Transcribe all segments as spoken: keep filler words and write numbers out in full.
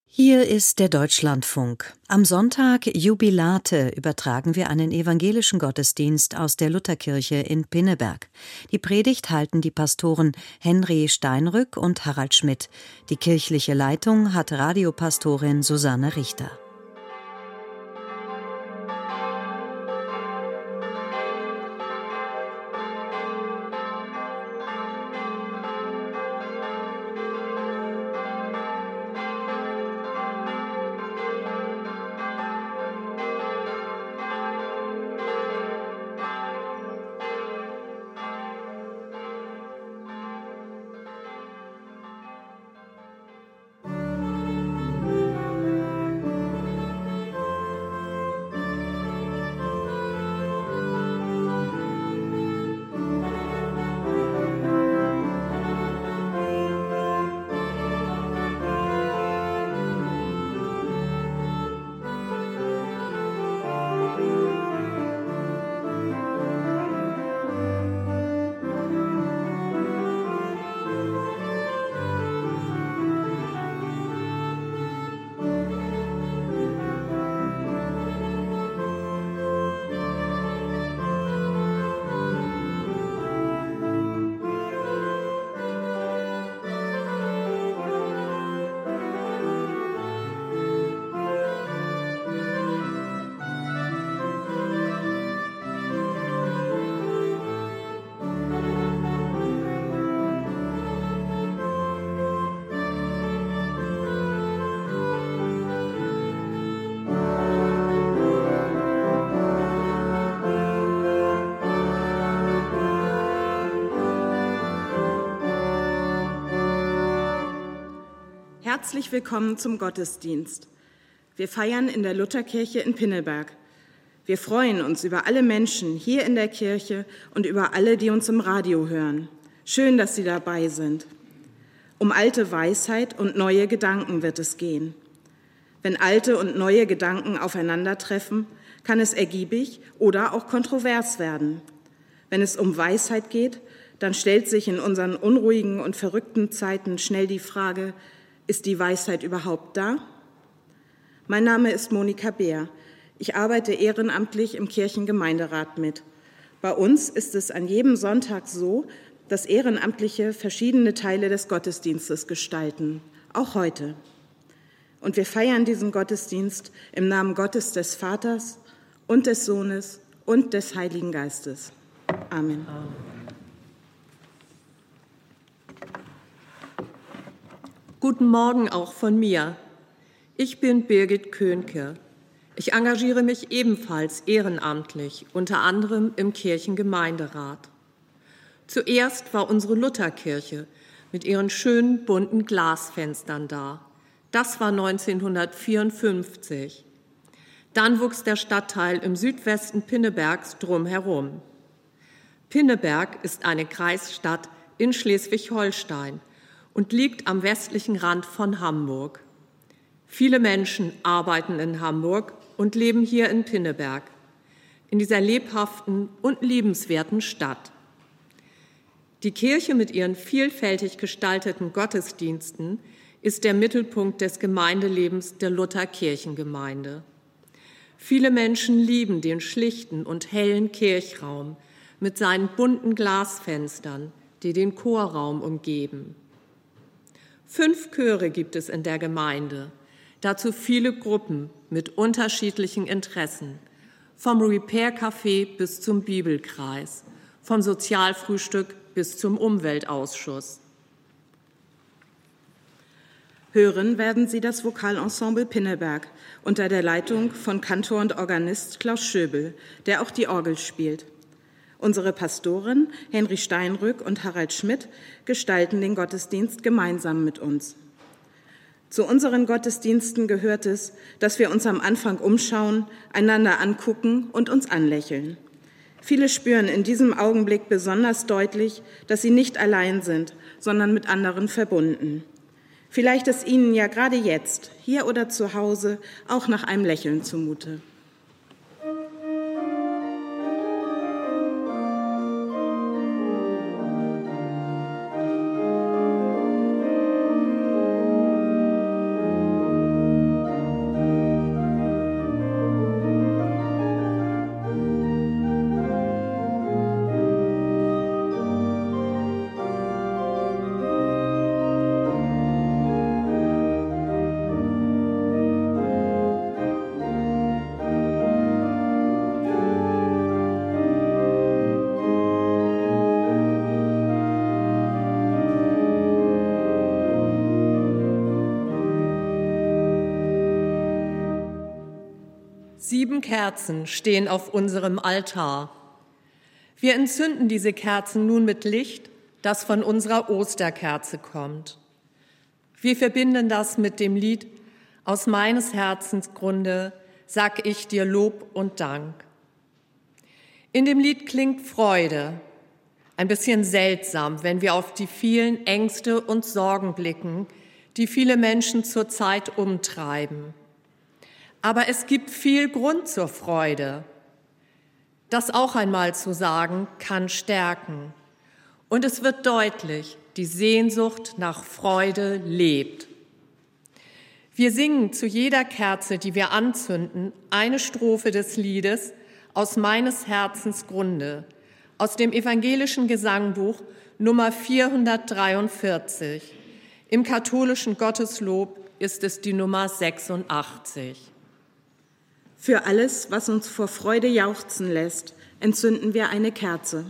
Hier ist der Deutschlandfunk. Am Sonntag Jubilate übertragen wir einen evangelischen Gottesdienst aus der Lutherkirche in Pinneberg. Die Predigt halten die Pastoren Henry Steinrück und Harald Schmidt. Die kirchliche Leitung hat Radiopastorin Susanne Richter. Herzlich willkommen zum Gottesdienst. Wir feiern in der Lutherkirche in Pinneberg. Wir freuen uns über alle Menschen hier in der Kirche und über alle, die uns im Radio hören. Schön, dass Sie dabei sind. Um alte Weisheit und neue Gedanken wird es gehen. Wenn alte und neue Gedanken aufeinandertreffen, kann es ergiebig oder auch kontrovers werden. Wenn es um Weisheit geht, dann stellt sich in unseren unruhigen und verrückten Zeiten schnell die Frage: Ist die Weisheit überhaupt da? Mein Name ist Monika Beer. Ich arbeite ehrenamtlich im Kirchengemeinderat mit. Bei uns ist es an jedem Sonntag so, dass Ehrenamtliche verschiedene Teile des Gottesdienstes gestalten, auch heute. Und wir feiern diesen Gottesdienst im Namen Gottes des Vaters und des Sohnes und des Heiligen Geistes. Amen. Amen. Guten Morgen auch von mir. Ich bin Birgit Könke. Ich engagiere mich ebenfalls ehrenamtlich, unter anderem im Kirchengemeinderat. Zuerst war unsere Lutherkirche mit ihren schönen bunten Glasfenstern da. Das war neunzehnhundertvierundfünfzig. Dann wuchs der Stadtteil im Südwesten Pinnebergs drumherum. Pinneberg ist eine Kreisstadt in Schleswig-Holstein und liegt am westlichen Rand von Hamburg. Viele Menschen arbeiten in Hamburg und leben hier in Pinneberg, in dieser lebhaften und liebenswerten Stadt. Die Kirche mit ihren vielfältig gestalteten Gottesdiensten ist der Mittelpunkt des Gemeindelebens der Lutherkirchengemeinde. Viele Menschen lieben den schlichten und hellen Kirchraum mit seinen bunten Glasfenstern, die den Chorraum umgeben. Fünf Chöre gibt es in der Gemeinde, dazu viele Gruppen mit unterschiedlichen Interessen, vom Repair-Café bis zum Bibelkreis, vom Sozialfrühstück bis zum Umweltausschuss. Hören werden Sie das Vokalensemble Pinneberg unter der Leitung von Kantor und Organist Klaus Schöbel, der auch die Orgel spielt. Unsere Pastoren Henry Steinrück und Harald Schmidt gestalten den Gottesdienst gemeinsam mit uns. Zu unseren Gottesdiensten gehört es, dass wir uns am Anfang umschauen, einander angucken und uns anlächeln. Viele spüren in diesem Augenblick besonders deutlich, dass sie nicht allein sind, sondern mit anderen verbunden. Vielleicht ist Ihnen ja gerade jetzt, hier oder zu Hause, auch nach einem Lächeln zumute. Sieben Kerzen stehen auf unserem Altar. Wir entzünden diese Kerzen nun mit Licht, das von unserer Osterkerze kommt. Wir verbinden das mit dem Lied Aus meines Herzens Grunde sag ich dir Lob und Dank. In dem Lied klingt Freude, ein bisschen seltsam, wenn wir auf die vielen Ängste und Sorgen blicken, die viele Menschen zurzeit umtreiben. Aber es gibt viel Grund zur Freude. Das auch einmal zu sagen, kann stärken. Und es wird deutlich, die Sehnsucht nach Freude lebt. Wir singen zu jeder Kerze, die wir anzünden, eine Strophe des Liedes Aus meines Herzens Grunde, aus dem evangelischen Gesangbuch Nummer vierhundertdreiundvierzig. Im katholischen Gotteslob ist es die Nummer sechsundachtzig. Für alles, was uns vor Freude jauchzen lässt, entzünden wir eine Kerze.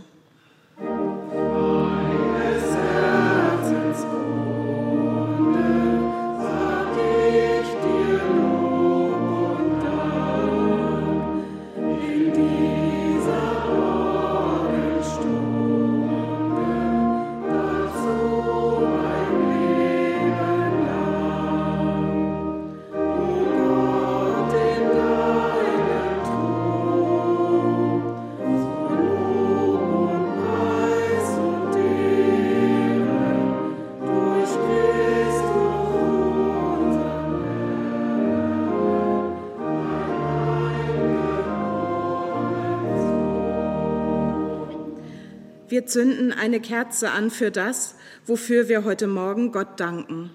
Wir zünden eine Kerze an für das, wofür wir heute Morgen Gott danken.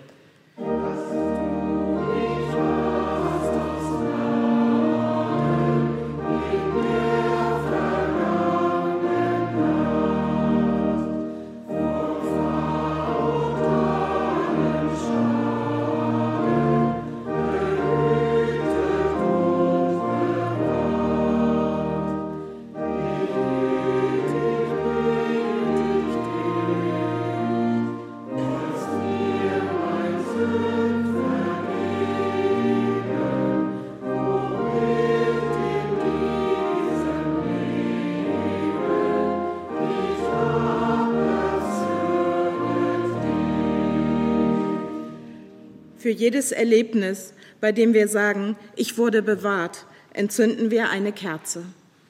Für jedes Erlebnis, bei dem wir sagen, ich wurde bewahrt, entzünden wir eine Kerze.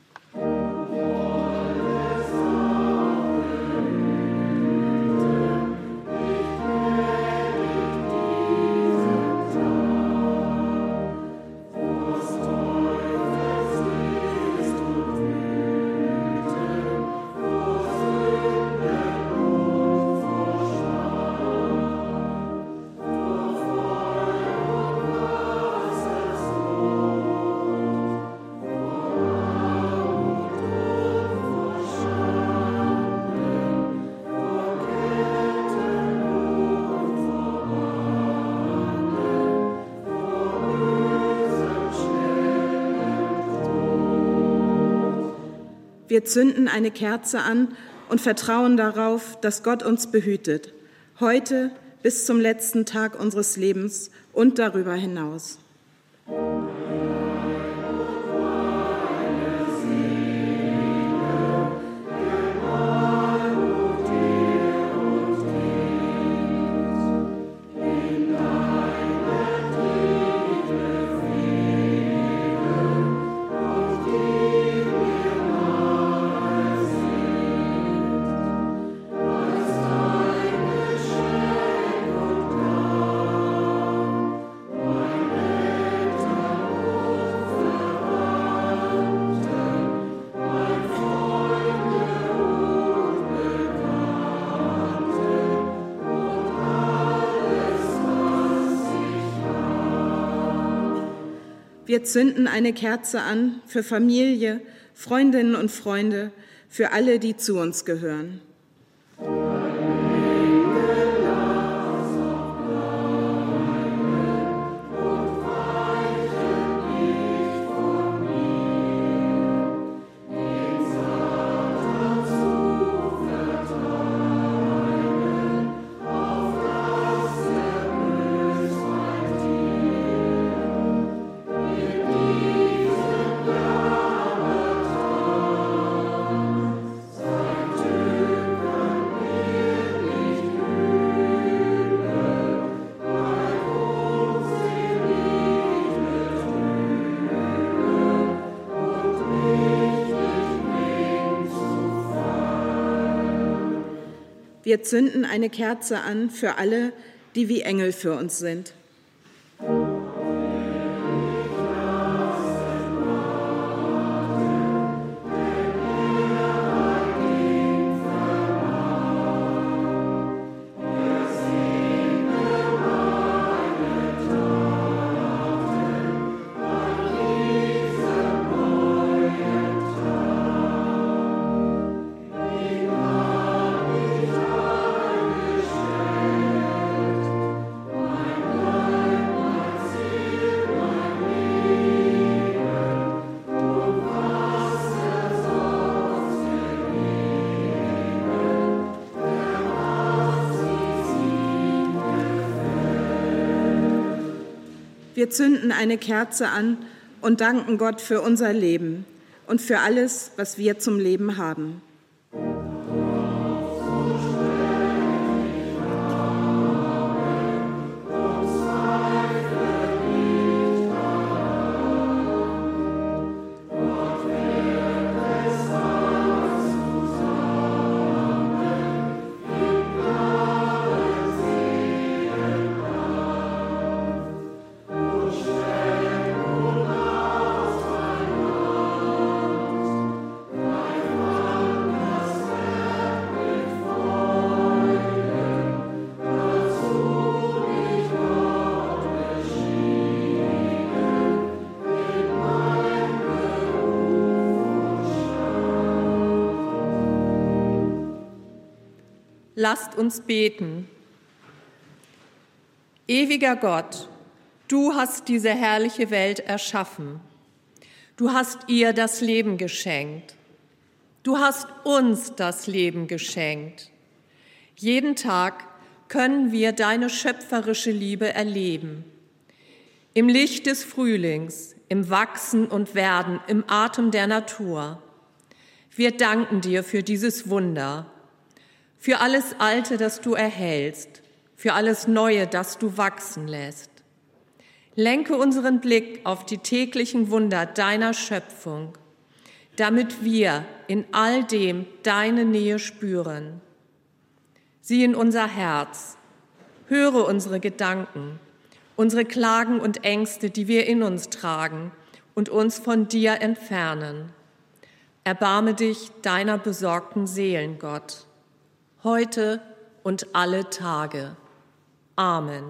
Wir zünden eine Kerze an und vertrauen darauf, dass Gott uns behütet, heute bis zum letzten Tag unseres Lebens und darüber hinaus. Wir zünden eine Kerze an für Familie, Freundinnen und Freunde, für alle, die zu uns gehören. Wir zünden eine Kerze an für alle, die wie Engel für uns sind. Wir zünden eine Kerze an und danken Gott für unser Leben und für alles, was wir zum Leben haben. Lasst uns beten. Ewiger Gott, du hast diese herrliche Welt erschaffen. Du hast ihr das Leben geschenkt. Du hast uns das Leben geschenkt. Jeden Tag können wir deine schöpferische Liebe erleben. Im Licht des Frühlings, im Wachsen und Werden, im Atem der Natur. Wir danken dir für dieses Wunder, für alles Alte, das du erhältst, für alles Neue, das du wachsen lässt. Lenke unseren Blick auf die täglichen Wunder deiner Schöpfung, damit wir in all dem deine Nähe spüren. Sieh in unser Herz, höre unsere Gedanken, unsere Klagen und Ängste, die wir in uns tragen und uns von dir entfernen. Erbarme dich deiner besorgten Seelen, Gott, heute und alle Tage. Amen.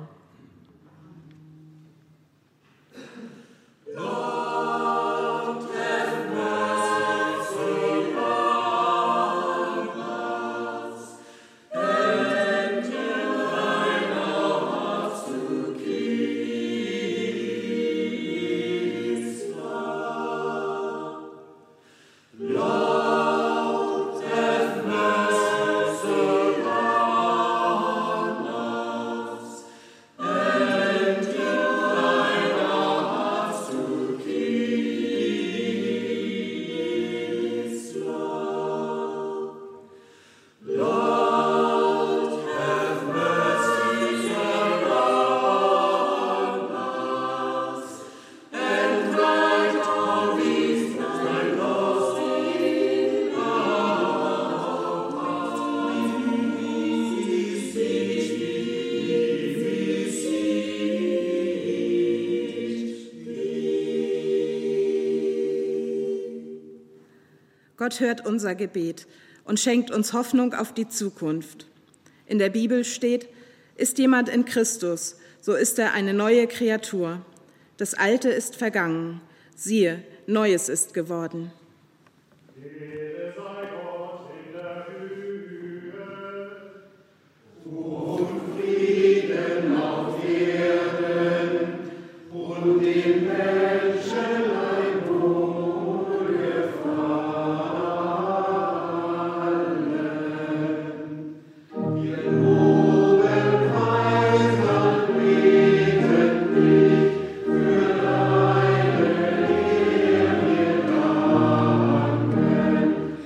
Gott hört unser Gebet und schenkt uns Hoffnung auf die Zukunft. In der Bibel steht, ist jemand in Christus, so ist er eine neue Kreatur. Das Alte ist vergangen, siehe, Neues ist geworden. Ehre sei Gott in der Höhe und Frieden auf Erden und dem Menschenlein wohlgefallen. Wir loben, preisen, beten dich für deine Ehre, wir danken.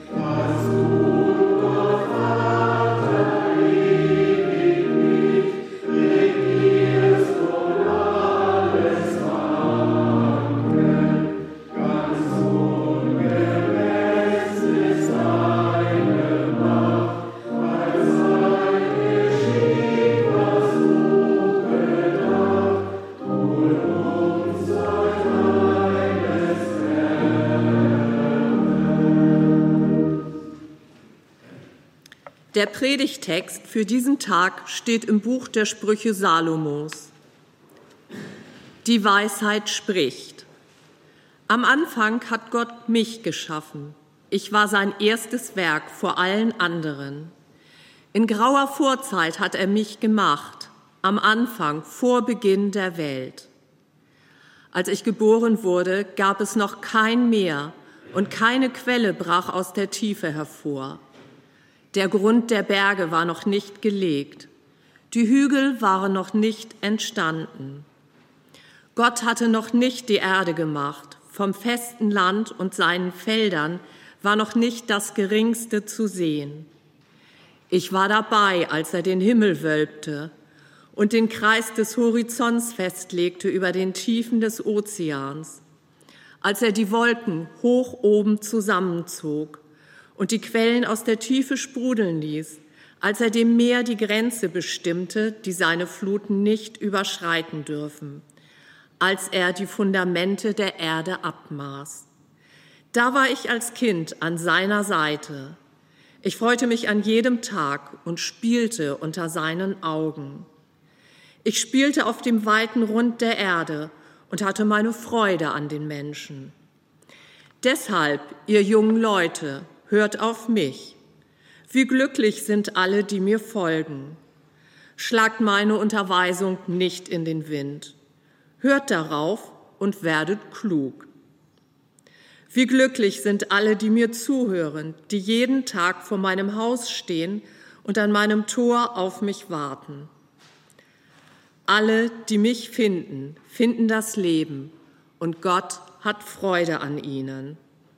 Der Predigttext für diesen Tag steht im Buch der Sprüche Salomos. Die Weisheit spricht: Am Anfang hat Gott mich geschaffen. Ich war sein erstes Werk vor allen anderen. In grauer Vorzeit hat er mich gemacht, am Anfang, vor Beginn der Welt. Als ich geboren wurde, gab es noch kein Meer und keine Quelle brach aus der Tiefe hervor. Der Grund der Berge war noch nicht gelegt. Die Hügel waren noch nicht entstanden. Gott hatte noch nicht die Erde gemacht. Vom festen Land und seinen Feldern war noch nicht das Geringste zu sehen. Ich war dabei, als er den Himmel wölbte und den Kreis des Horizonts festlegte über den Tiefen des Ozeans, als er die Wolken hoch oben zusammenzog und die Quellen aus der Tiefe sprudeln ließ, als er dem Meer die Grenze bestimmte, die seine Fluten nicht überschreiten dürfen, als er die Fundamente der Erde abmaß. Da war ich als Kind an seiner Seite. Ich freute mich an jedem Tag und spielte unter seinen Augen. Ich spielte auf dem weiten Rund der Erde und hatte meine Freude an den Menschen. Deshalb, ihr jungen Leute, hört auf mich. Wie glücklich sind alle, die mir folgen. Schlagt meine Unterweisung nicht in den Wind. Hört darauf und werdet klug. Wie glücklich sind alle, die mir zuhören, die jeden Tag vor meinem Haus stehen und an meinem Tor auf mich warten. Alle, die mich finden, finden das Leben und Gott hat Freude an ihnen.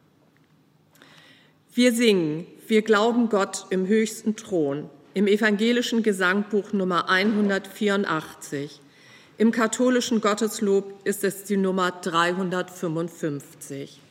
Wir singen, wir glauben Gott im höchsten Thron, im evangelischen Gesangbuch Nummer hundertvierundachtzig. Im katholischen Gotteslob ist es die Nummer dreihundertfünfundfünfzig.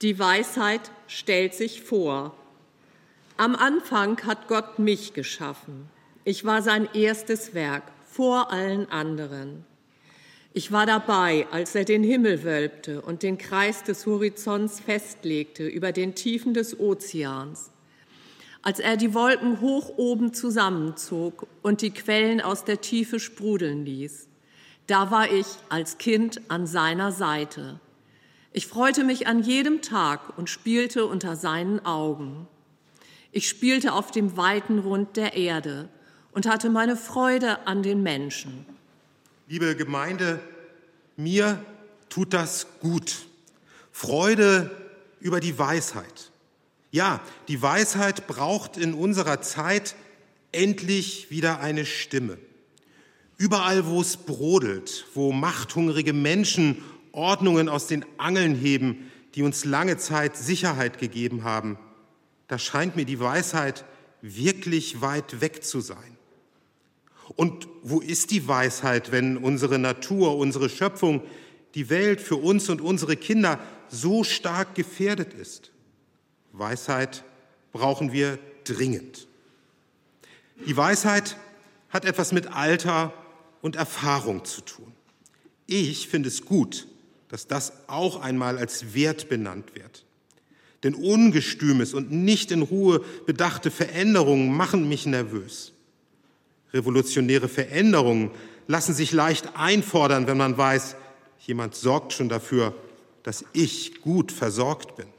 Die Weisheit stellt sich vor. Am Anfang hat Gott mich geschaffen. Ich war sein erstes Werk, vor allen anderen. Ich war dabei, als er den Himmel wölbte und den Kreis des Horizonts festlegte über den Tiefen des Ozeans, als er die Wolken hoch oben zusammenzog und die Quellen aus der Tiefe sprudeln ließ. Da war ich als Kind an seiner Seite. Ich freute mich an jedem Tag und spielte unter seinen Augen. Ich spielte auf dem weiten Rund der Erde und hatte meine Freude an den Menschen. Liebe Gemeinde, mir tut das gut. Freude über die Weisheit. Ja, die Weisheit braucht in unserer Zeit endlich wieder eine Stimme. Überall, wo es brodelt, wo machthungrige Menschen Ordnungen aus den Angeln heben, die uns lange Zeit Sicherheit gegeben haben, da scheint mir die Weisheit wirklich weit weg zu sein. Und wo ist die Weisheit, wenn unsere Natur, unsere Schöpfung, die Welt für uns und unsere Kinder so stark gefährdet ist? Weisheit brauchen wir dringend. Die Weisheit hat etwas mit Alter und Erfahrung zu tun. Ich finde es gut, dass das auch einmal als Wert benannt wird. Denn ungestümes und nicht in Ruhe bedachte Veränderungen machen mich nervös. Revolutionäre Veränderungen lassen sich leicht einfordern, wenn man weiß, jemand sorgt schon dafür, dass ich gut versorgt bin.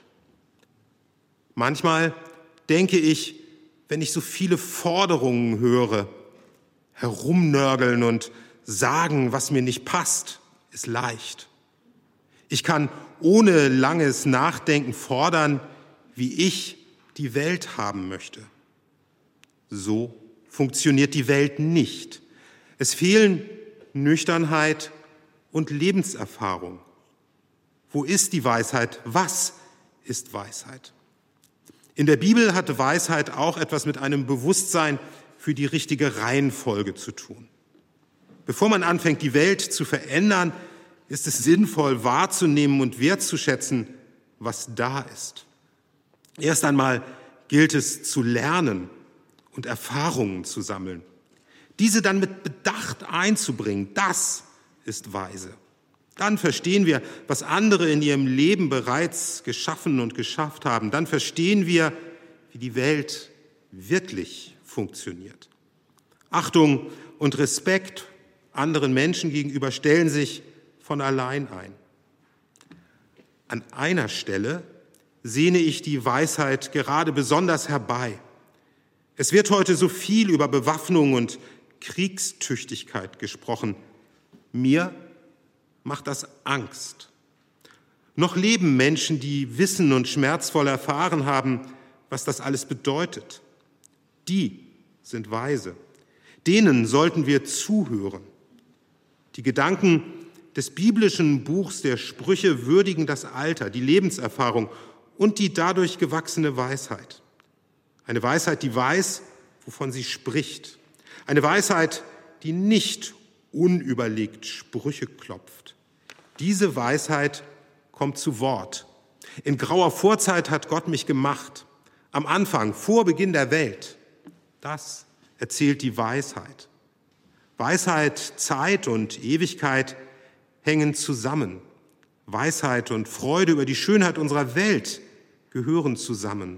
Manchmal denke ich, wenn ich so viele Forderungen höre, herumnörgeln und sagen, was mir nicht passt, ist leicht. Ich kann ohne langes Nachdenken fordern, wie ich die Welt haben möchte. So funktioniert die Welt nicht. Es fehlen Nüchternheit und Lebenserfahrung. Wo ist die Weisheit? Was ist Weisheit? In der Bibel hat Weisheit auch etwas mit einem Bewusstsein für die richtige Reihenfolge zu tun. Bevor man anfängt, die Welt zu verändern, ist es sinnvoll, wahrzunehmen und wertzuschätzen, was da ist. Erst einmal gilt es zu lernen und Erfahrungen zu sammeln. Diese dann mit Bedacht einzubringen, das ist weise. Dann verstehen wir, was andere in ihrem Leben bereits geschaffen und geschafft haben. Dann verstehen wir, wie die Welt wirklich funktioniert. Achtung und Respekt anderen Menschen gegenüber stellen sich von allein ein. An einer Stelle sehne ich die Weisheit gerade besonders herbei. Es wird heute so viel über Bewaffnung und Kriegstüchtigkeit gesprochen. Mir macht das Angst. Noch leben Menschen, die wissen und schmerzvoll erfahren haben, was das alles bedeutet. Die sind weise. Denen sollten wir zuhören. Die Gedanken des biblischen Buchs der Sprüche würdigen das Alter, die Lebenserfahrung und die dadurch gewachsene Weisheit. Eine Weisheit, die weiß, wovon sie spricht. Eine Weisheit, die nicht unüberlegt Sprüche klopft. Diese Weisheit kommt zu Wort. In grauer Vorzeit hat Gott mich gemacht. Am Anfang, vor Beginn der Welt. Das erzählt die Weisheit. Weisheit, Zeit und Ewigkeit hängen zusammen. Weisheit und Freude über die Schönheit unserer Welt gehören zusammen.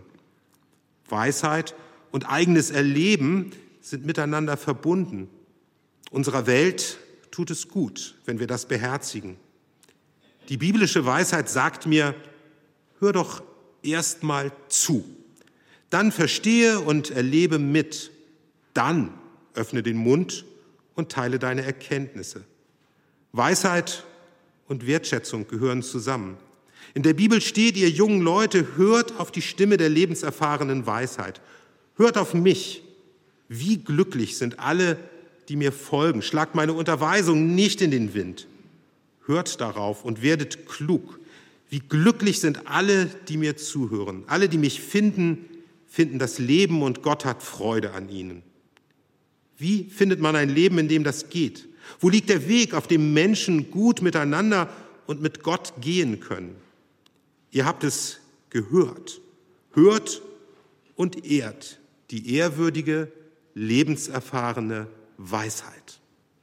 Weisheit und eigenes Erleben sind miteinander verbunden. Unserer Welt tut es gut, wenn wir das beherzigen. Die biblische Weisheit sagt mir, hör doch erst mal zu. Dann verstehe und erlebe mit. Dann öffne den Mund und teile deine Erkenntnisse. Weisheit und Wertschätzung gehören zusammen. In der Bibel steht, ihr jungen Leute, hört auf die Stimme der lebenserfahrenen Weisheit. Hört auf mich. Wie glücklich sind alle, die mir folgen. Schlagt meine Unterweisung nicht in den Wind. Hört darauf und werdet klug. Wie glücklich sind alle, die mir zuhören. Alle, die mich finden, finden das Leben und Gott hat Freude an ihnen. Wie findet man ein Leben, in dem das geht? Wo liegt der Weg, auf dem Menschen gut miteinander und mit Gott gehen können? Ihr habt es gehört. Hört und ehrt die ehrwürdige, lebenserfahrene Weisheit.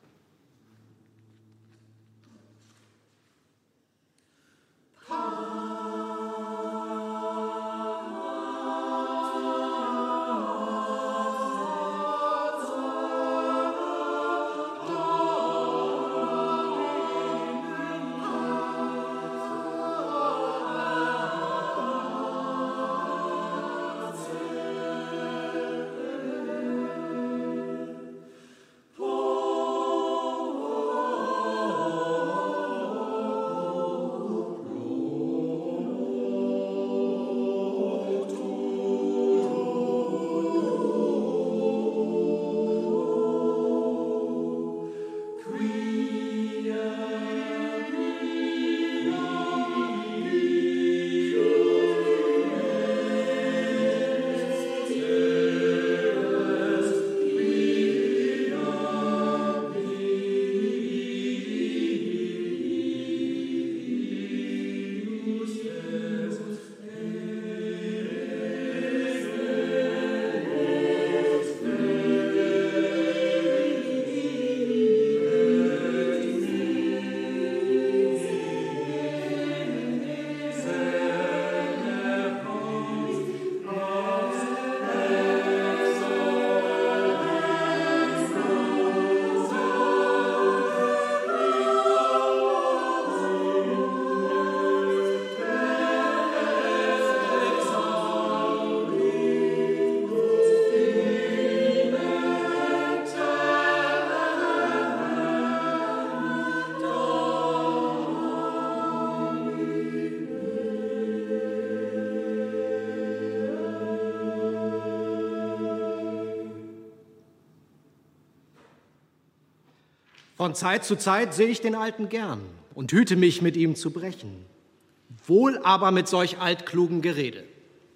Von Zeit zu Zeit sehe ich den Alten gern und hüte mich, mit ihm zu brechen. Wohl aber mit solch altklugen Gerede.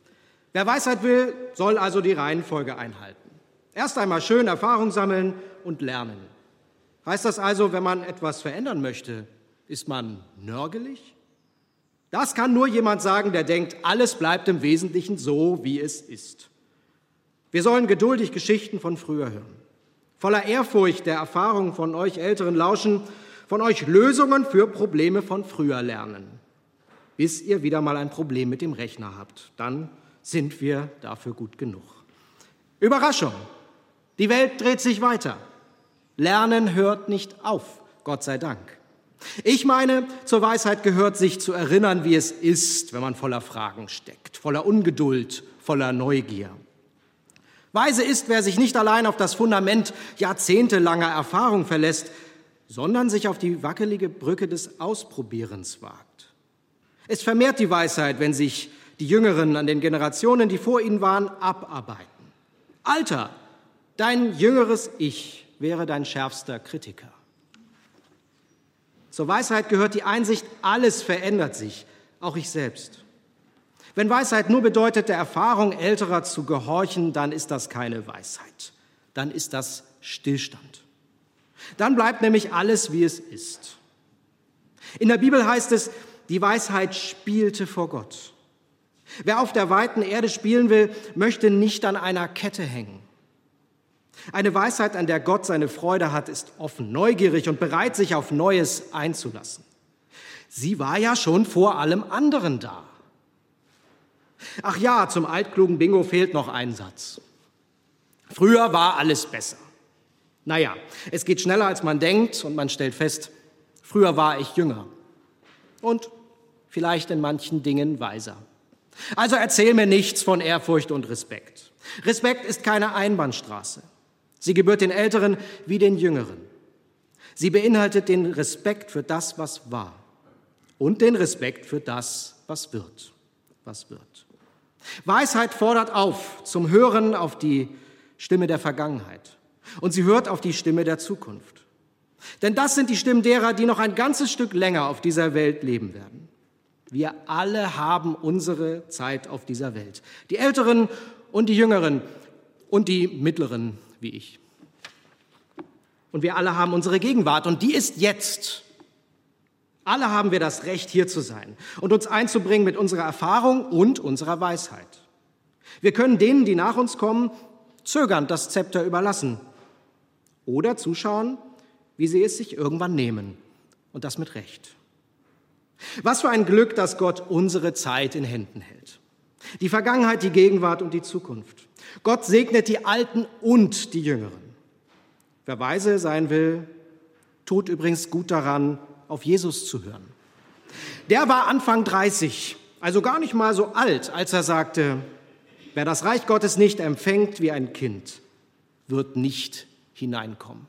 Wer Weisheit will, soll also die Reihenfolge einhalten. Erst einmal schön Erfahrung sammeln und lernen. Heißt das also, wenn man etwas verändern möchte, ist man nörgelig? Das kann nur jemand sagen, der denkt, alles bleibt im Wesentlichen so, wie es ist. Wir sollen geduldig Geschichten von früher hören. Voller Ehrfurcht der Erfahrung von euch Älteren lauschen, von euch Lösungen für Probleme von früher lernen. Bis ihr wieder mal ein Problem mit dem Rechner habt. Dann sind wir dafür gut genug. Überraschung! Die Welt dreht sich weiter. Lernen hört nicht auf, Gott sei Dank. Ich meine, zur Weisheit gehört, sich zu erinnern, wie es ist, wenn man voller Fragen steckt, voller Ungeduld, voller Neugier. Weise ist, wer sich nicht allein auf das Fundament jahrzehntelanger Erfahrung verlässt, sondern sich auf die wackelige Brücke des Ausprobierens wagt. Es vermehrt die Weisheit, wenn sich die Jüngeren an den Generationen, die vor ihnen waren, abarbeiten. Alter, dein jüngeres Ich wäre dein schärfster Kritiker. Zur Weisheit gehört die Einsicht, alles verändert sich, auch ich selbst. Wenn Weisheit nur bedeutet, der Erfahrung Älterer zu gehorchen, dann ist das keine Weisheit. Dann ist das Stillstand. Dann bleibt nämlich alles, wie es ist. In der Bibel heißt es, die Weisheit spielte vor Gott. Wer auf der weiten Erde spielen will, möchte nicht an einer Kette hängen. Eine Weisheit, an der Gott seine Freude hat, ist offen, neugierig und bereit, sich auf Neues einzulassen. Sie war ja schon vor allem anderen da. Ach ja, zum altklugen Bingo fehlt noch ein Satz. Früher war alles besser. Naja, es geht schneller, als man denkt, und man stellt fest, früher war ich jünger. Und vielleicht in manchen Dingen weiser. Also erzähl mir nichts von Ehrfurcht und Respekt. Respekt ist keine Einbahnstraße. Sie gebührt den Älteren wie den Jüngeren. Sie beinhaltet den Respekt für das, was war, und den Respekt für das, was wird, was wird. Weisheit fordert auf zum Hören auf die Stimme der Vergangenheit. Und sie hört auf die Stimme der Zukunft. Denn das sind die Stimmen derer, die noch ein ganzes Stück länger auf dieser Welt leben werden. Wir alle haben unsere Zeit auf dieser Welt. Die Älteren und die Jüngeren und die Mittleren wie ich. Und wir alle haben unsere Gegenwart und die ist jetzt. Alle haben wir das Recht, hier zu sein und uns einzubringen mit unserer Erfahrung und unserer Weisheit. Wir können denen, die nach uns kommen, zögernd das Zepter überlassen oder zuschauen, wie sie es sich irgendwann nehmen. Und das mit Recht. Was für ein Glück, dass Gott unsere Zeit in Händen hält. Die Vergangenheit, die Gegenwart und die Zukunft. Gott segnet die Alten und die Jüngeren. Wer weise sein will, tut übrigens gut daran, auf Jesus zu hören. Der war Anfang dreißig, also gar nicht mal so alt, als er sagte, wer das Reich Gottes nicht empfängt wie ein Kind, wird nicht hineinkommen.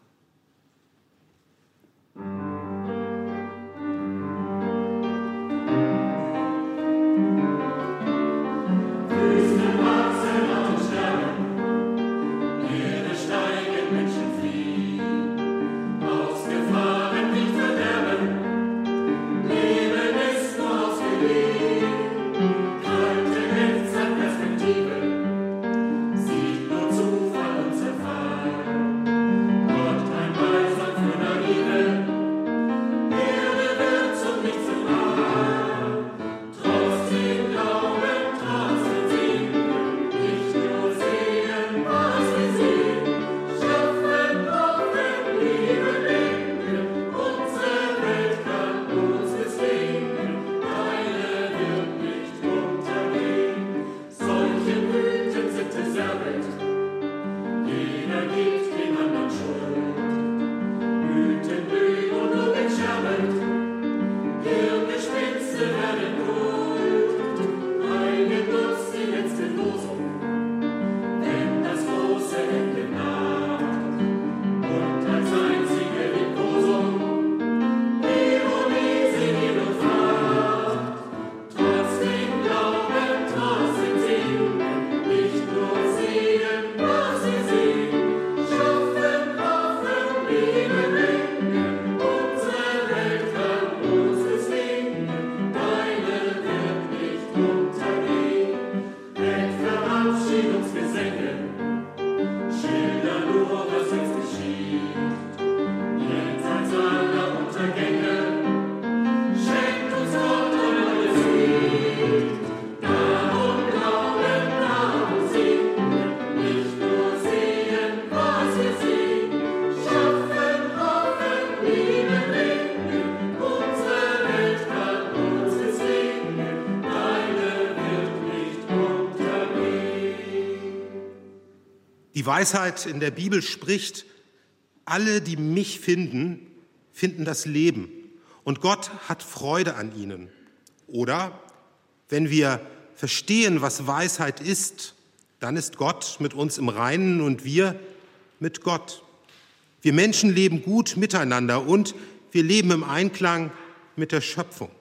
Die Weisheit in der Bibel spricht, alle, die mich finden, finden das Leben und Gott hat Freude an ihnen. Oder, wenn wir verstehen, was Weisheit ist, dann ist Gott mit uns im Reinen und wir mit Gott. Wir Menschen leben gut miteinander und wir leben im Einklang mit der Schöpfung.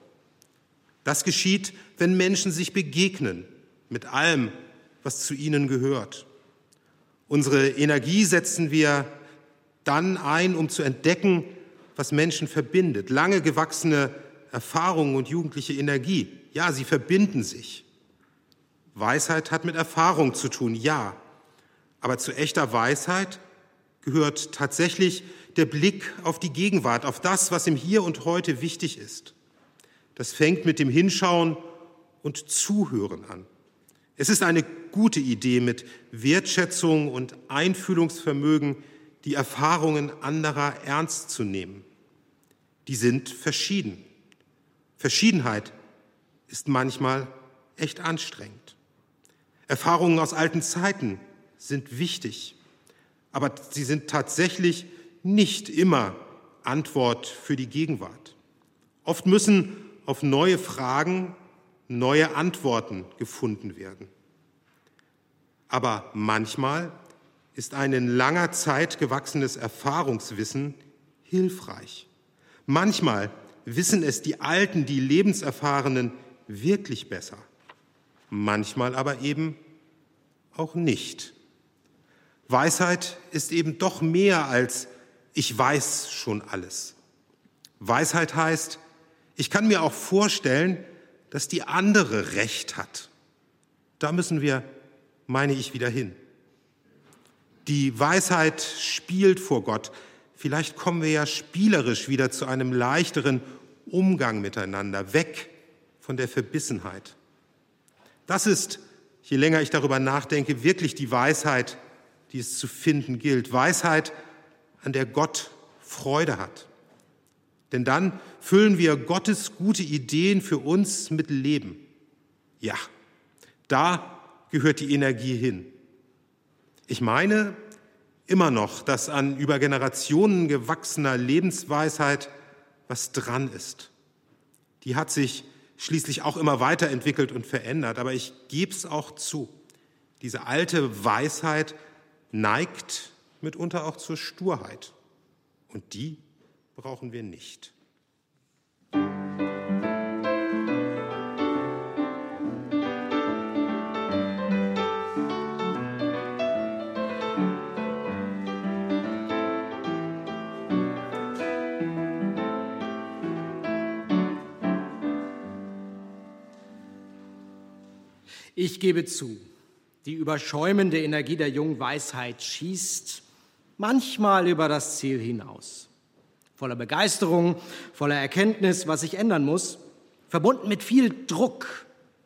Das geschieht, wenn Menschen sich begegnen mit allem, was zu ihnen gehört. Unsere Energie setzen wir dann ein, um zu entdecken, was Menschen verbindet. Lange gewachsene Erfahrungen und jugendliche Energie, ja, sie verbinden sich. Weisheit hat mit Erfahrung zu tun, ja. Aber zu echter Weisheit gehört tatsächlich der Blick auf die Gegenwart, auf das, was im Hier und Heute wichtig ist. Das fängt mit dem Hinschauen und Zuhören an. Es ist eine gute Idee, mit Wertschätzung und Einfühlungsvermögen die Erfahrungen anderer ernst zu nehmen. Die sind verschieden. Verschiedenheit ist manchmal echt anstrengend. Erfahrungen aus alten Zeiten sind wichtig, aber sie sind tatsächlich nicht immer Antwort für die Gegenwart. Oft müssen auf neue Fragen neue Antworten gefunden werden. Aber manchmal ist ein in langer Zeit gewachsenes Erfahrungswissen hilfreich. Manchmal wissen es die Alten, die Lebenserfahrenen wirklich besser. Manchmal aber eben auch nicht. Weisheit ist eben doch mehr als ich weiß schon alles. Weisheit heißt, ich kann mir auch vorstellen, dass die andere Recht hat. Da müssen wir, meine ich, wieder hin. Die Weisheit spielt vor Gott. Vielleicht kommen wir ja spielerisch wieder zu einem leichteren, Umgang miteinander, weg von der Verbissenheit. Das ist, je länger ich darüber nachdenke, wirklich die Weisheit, die es zu finden gilt. Weisheit, an der Gott Freude hat. Denn dann füllen wir Gottes gute Ideen für uns mit Leben. Ja, da gehört die Energie hin. Ich meine immer noch, dass an über Generationen gewachsener Lebensweisheit was dran ist. Die hat sich schließlich auch immer weiterentwickelt und verändert. Aber ich gebe es auch zu, diese alte Weisheit neigt mitunter auch zur Sturheit. Und die brauchen wir nicht. Ich gebe zu, die überschäumende Energie der jungen Weisheit schießt manchmal über das Ziel hinaus. Voller Begeisterung, voller Erkenntnis, was sich ändern muss, verbunden mit viel Druck.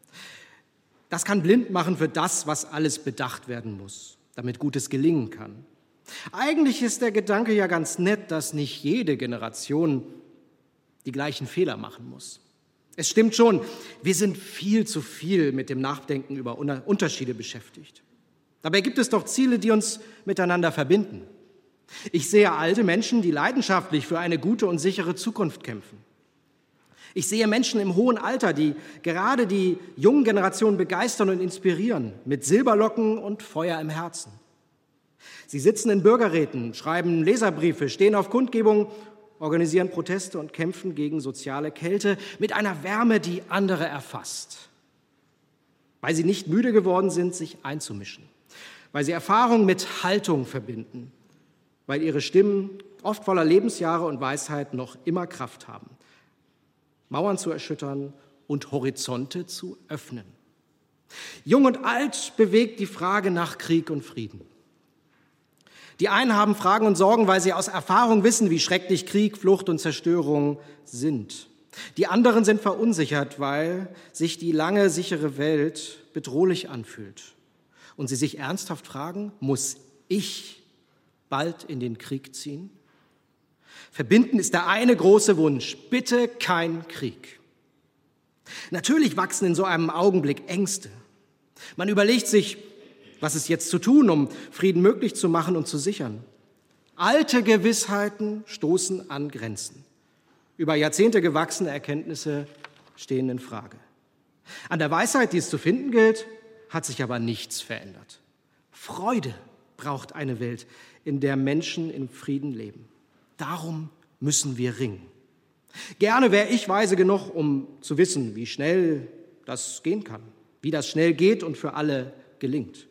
Das kann blind machen für das, was alles bedacht werden muss, damit Gutes gelingen kann. Eigentlich ist der Gedanke ja ganz nett, dass nicht jede Generation die gleichen Fehler machen muss. Es stimmt schon, wir sind viel zu viel mit dem Nachdenken über Unterschiede beschäftigt. Dabei gibt es doch Ziele, die uns miteinander verbinden. Ich sehe alte Menschen, die leidenschaftlich für eine gute und sichere Zukunft kämpfen. Ich sehe Menschen im hohen Alter, die gerade die jungen Generationen begeistern und inspirieren, mit Silberlocken und Feuer im Herzen. Sie sitzen in Bürgerräten, schreiben Leserbriefe, stehen auf Kundgebungen, organisieren Proteste und kämpfen gegen soziale Kälte mit einer Wärme, die andere erfasst. Weil sie nicht müde geworden sind, sich einzumischen. Weil sie Erfahrung mit Haltung verbinden. Weil ihre Stimmen, oft voller Lebensjahre und Weisheit, noch immer Kraft haben. Mauern zu erschüttern und Horizonte zu öffnen. Jung und alt bewegt die Frage nach Krieg und Frieden. Die einen haben Fragen und Sorgen, weil sie aus Erfahrung wissen, wie schrecklich Krieg, Flucht und Zerstörung sind. Die anderen sind verunsichert, weil sich die lange, sichere Welt bedrohlich anfühlt. Und sie sich ernsthaft fragen, muss ich bald in den Krieg ziehen? Verbinden ist der eine große Wunsch, bitte kein Krieg. Natürlich wachsen in so einem Augenblick Ängste. Man überlegt sich, was ist jetzt zu tun, um Frieden möglich zu machen und zu sichern? Alte Gewissheiten stoßen an Grenzen. Über Jahrzehnte gewachsene Erkenntnisse stehen in Frage. An der Weisheit, die es zu finden gilt, hat sich aber nichts verändert. Freude braucht eine Welt, in der Menschen in Frieden leben. Darum müssen wir ringen. Gerne wäre ich weise genug, um zu wissen, wie schnell das gehen kann, wie das schnell geht und für alle gelingt.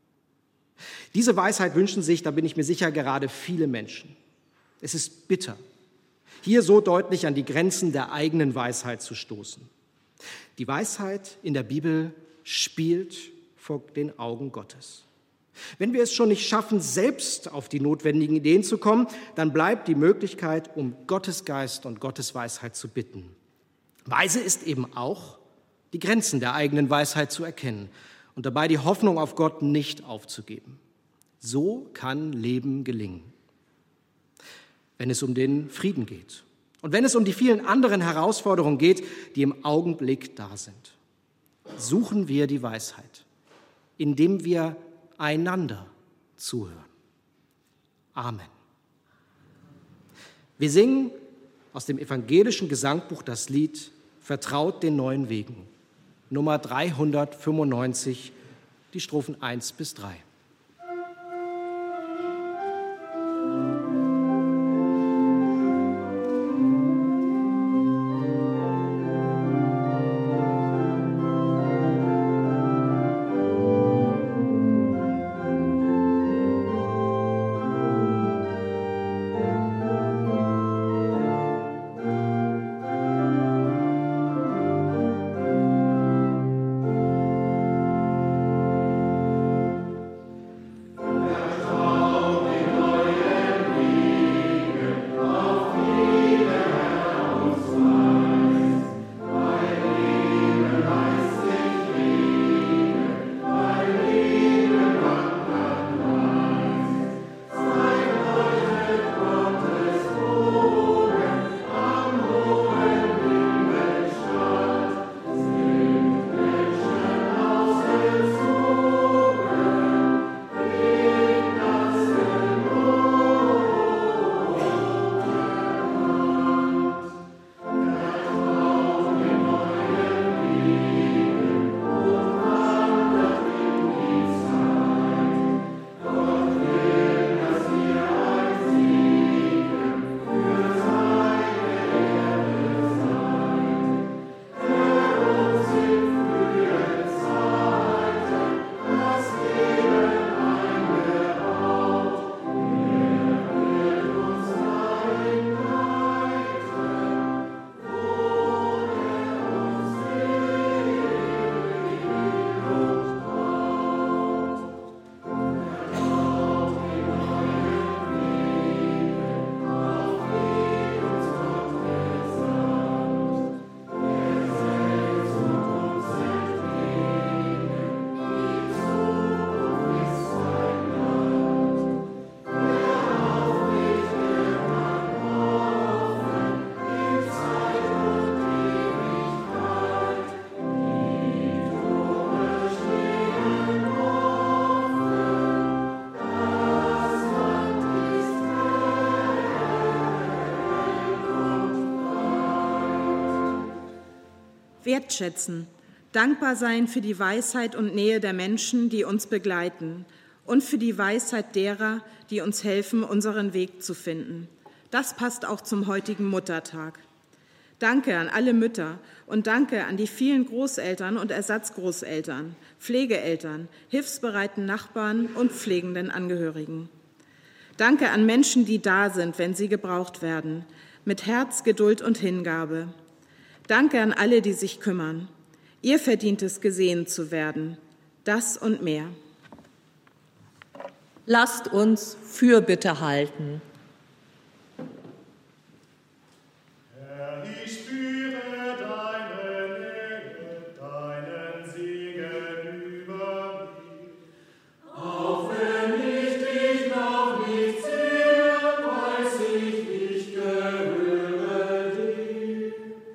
Diese Weisheit wünschen sich, da bin ich mir sicher, gerade viele Menschen. Es ist bitter, hier so deutlich an die Grenzen der eigenen Weisheit zu stoßen. Die Weisheit in der Bibel spielt vor den Augen Gottes. Wenn wir es schon nicht schaffen, selbst auf die notwendigen Ideen zu kommen, dann bleibt die Möglichkeit, um Gottes Geist und Gottes Weisheit zu bitten. Weise ist eben auch, die Grenzen der eigenen Weisheit zu erkennen und dabei die Hoffnung auf Gott nicht aufzugeben. So kann Leben gelingen, wenn es um den Frieden geht und wenn es um die vielen anderen Herausforderungen geht, die im Augenblick da sind. Suchen wir die Weisheit, indem wir einander zuhören. Amen. Wir singen aus dem evangelischen Gesangbuch das Lied Vertraut den neuen Wegen, Nummer dreihundertfünfundneunzig, die Strophen eins bis drei. Wertschätzen, dankbar sein für die Weisheit und Nähe der Menschen, die uns begleiten, und für die Weisheit derer, die uns helfen, unseren Weg zu finden. Das passt auch zum heutigen Muttertag. Danke an alle Mütter und danke an die vielen Großeltern und Ersatzgroßeltern, Pflegeeltern, hilfsbereiten Nachbarn und pflegenden Angehörigen. Danke an Menschen, die da sind, wenn sie gebraucht werden, mit Herz, Geduld und Hingabe. Danke an alle, die sich kümmern. Ihr verdient es, gesehen zu werden. Das und mehr. Lasst uns Fürbitte halten. Herr, ich spüre deine Nähe, deinen Segen über mir. Auch wenn ich dich noch nicht sehe, weiß ich, ich gehöre dir.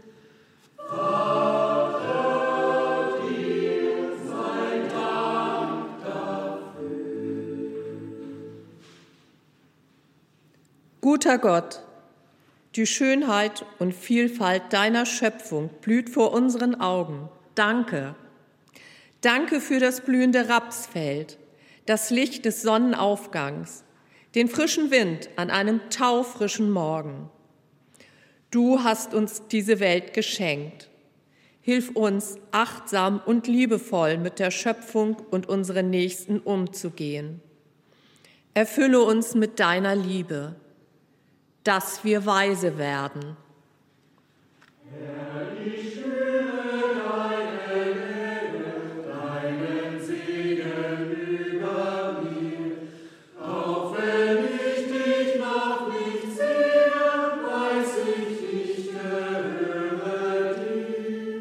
Vater, dir sei Dank dafür. Guter Gott, die Schönheit und Vielfalt deiner Schöpfung blüht vor unseren Augen. Danke. Danke für das blühende Rapsfeld, das Licht des Sonnenaufgangs, den frischen Wind an einem taufrischen Morgen. Du hast uns diese Welt geschenkt. Hilf uns, achtsam und liebevoll mit der Schöpfung und unseren Nächsten umzugehen. Erfülle uns mit deiner Liebe, dass wir weise werden. Herr, ich spüre deine Nähe, deinen Segen über mir. Auch wenn ich dich noch nicht sehe, weiß ich, ich gehöre dir.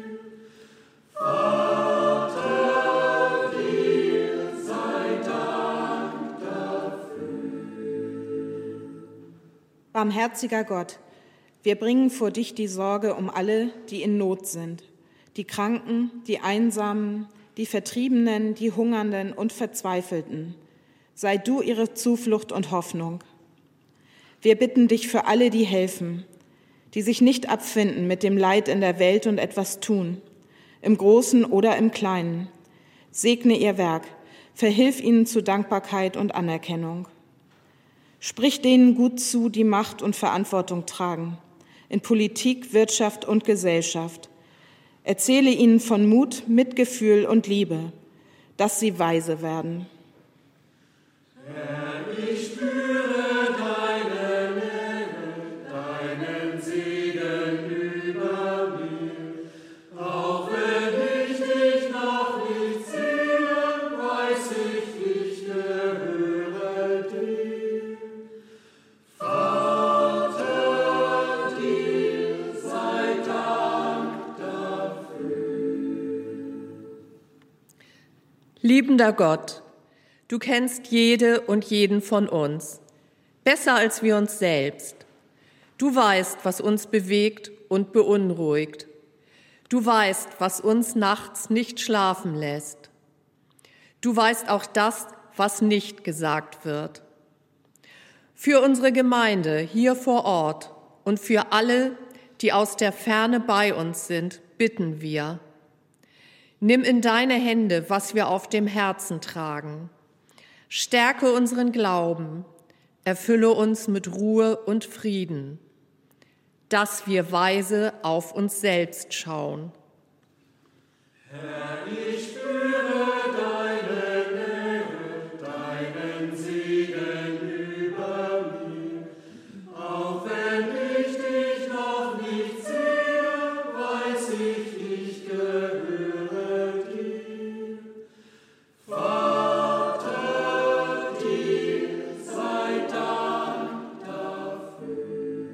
Vater, dir sei Dank dafür. Barmherziger Gott, wir bringen vor dich die Sorge um alle, die in Not sind, die Kranken, die Einsamen, die Vertriebenen, die Hungernden und Verzweifelten. Sei du ihre Zuflucht und Hoffnung. Wir bitten dich für alle, die helfen, die sich nicht abfinden mit dem Leid in der Welt und etwas tun, im Großen oder im Kleinen. Segne ihr Werk, verhilf ihnen zu Dankbarkeit und Anerkennung. Sprich denen gut zu, die Macht und Verantwortung tragen, in Politik, Wirtschaft und Gesellschaft. Erzähle ihnen von Mut, Mitgefühl und Liebe, dass sie weise werden. Herr, ich spüre deine Nähe, deinen Segen über mir. Auch wenn ich dich noch nicht sehe, weiß ich, ich gehöre dir. Vater, dir sei Dank dafür. Liebender Gott, du kennst jede und jeden von uns, besser als wir uns selbst. Du weißt, was uns bewegt und beunruhigt. Du weißt, was uns nachts nicht schlafen lässt. Du weißt auch das, was nicht gesagt wird. Für unsere Gemeinde hier vor Ort und für alle, die aus der Ferne bei uns sind, bitten wir. Nimm in deine Hände, was wir auf dem Herzen tragen. Stärke unseren Glauben, erfülle uns mit Ruhe und Frieden, dass wir weise auf uns selbst schauen. Herr, ich spüre deine Nähe, deinen Segen über mir. Auch wenn ich dich noch nicht sehe, weiß ich, ich gehöre dir. Vater, dir sei Dank dafür.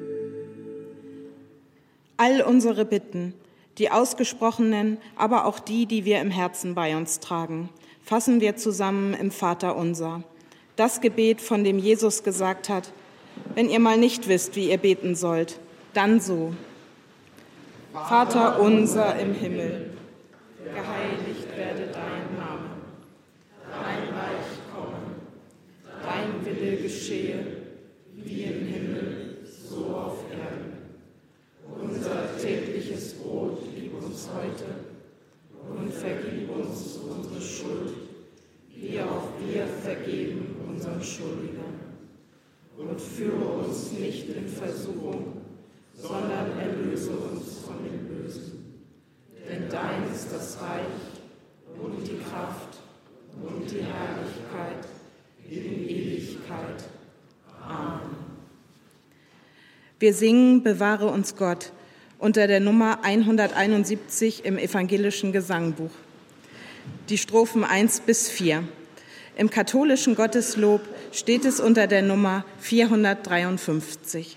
All unsere Bitten, die ausgesprochenen, aber auch die, die wir im Herzen bei uns tragen, fassen wir zusammen im Vaterunser. Das Gebet, von dem Jesus gesagt hat, wenn ihr mal nicht wisst, wie ihr beten sollt, dann so. Vater unser im Himmel, geheiligt werde dein Name. Dein Reich komme, dein Wille geschehe, wie im Himmel, so auf Erden. Unser tägliches Brot gib uns heute und vergib uns unsere Schuld, wie auch wir vergeben unseren Schuldigern. Und führe uns nicht in Versuchung, sondern erlöse uns von dem Bösen. Denn dein ist das Reich und die Kraft und die Herrlichkeit in Ewigkeit. Amen. Wir singen Bewahre uns Gott unter der Nummer hunderteinundsiebzig im evangelischen Gesangbuch. Die Strophen eins bis vier. Im katholischen Gotteslob steht es unter der Nummer vierhundertdreiundfünfzig.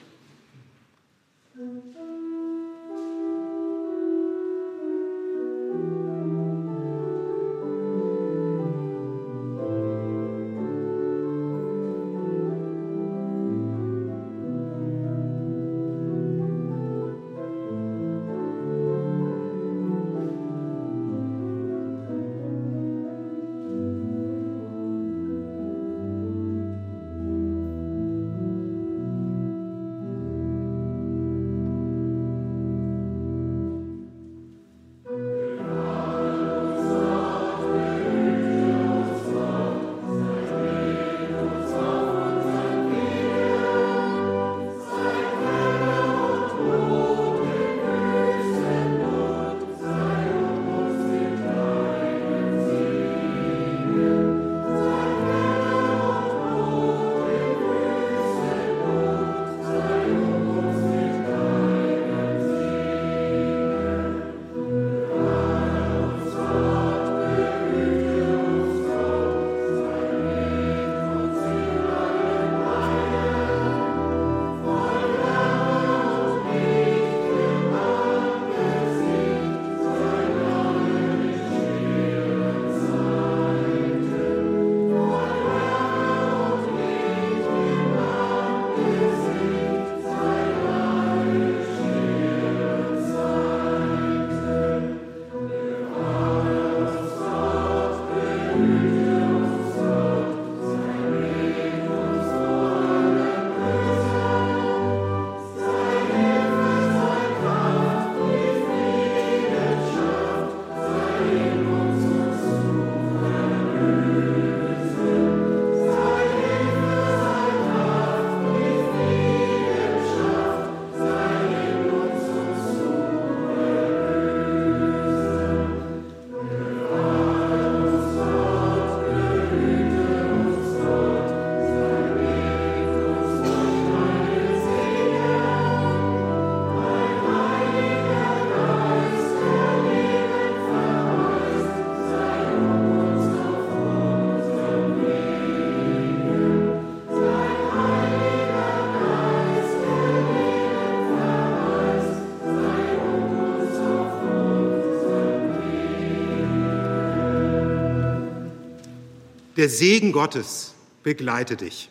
Der Segen Gottes begleite dich.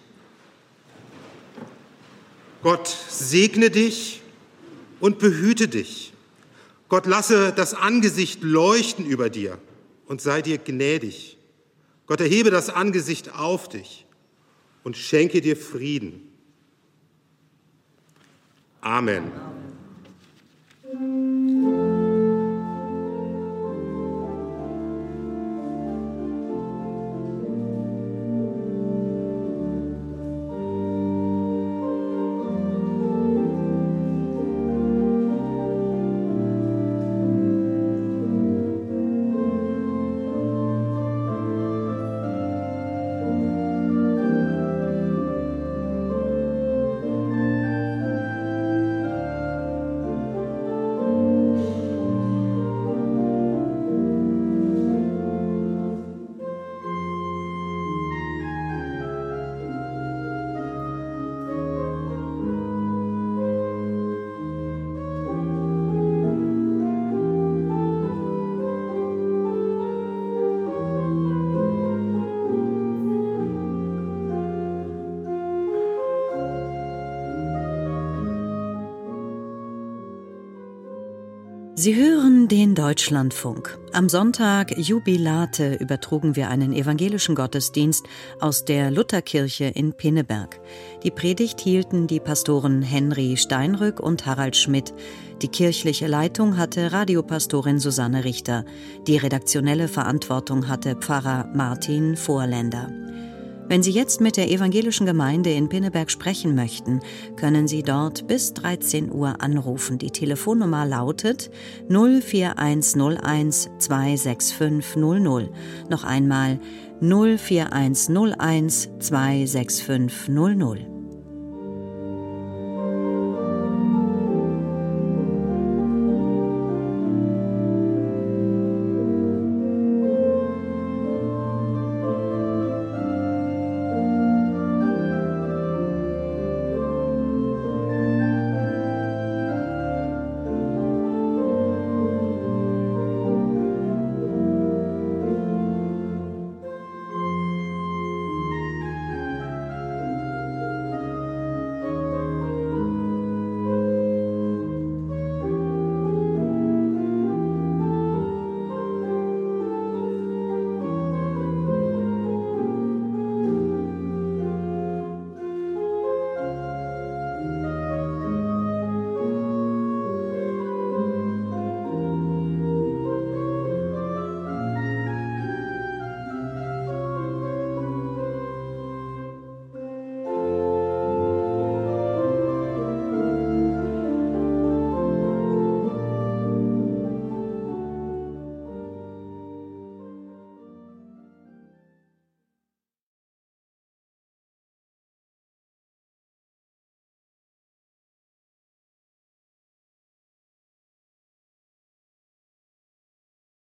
Gott segne dich und behüte dich. Gott lasse das Angesicht leuchten über dir und sei dir gnädig. Gott erhebe das Angesicht auf dich und schenke dir Frieden. Amen. Sie hören den Deutschlandfunk. Am Sonntag Jubilate übertrugen wir einen evangelischen Gottesdienst aus der Lutherkirche in Pinneberg. Die Predigt hielten die Pastoren Henry Steinrück und Harald Schmidt. Die kirchliche Leitung hatte Radiopastorin Susanne Richter. Die redaktionelle Verantwortung hatte Pfarrer Martin Vorländer. Wenn Sie jetzt mit der evangelischen Gemeinde in Pinneberg sprechen möchten, können Sie dort bis dreizehn Uhr anrufen. Die Telefonnummer lautet null vier eins null eins zwei sechs fünf null null. Noch einmal null vier eins null eins zwei sechs fünf null null.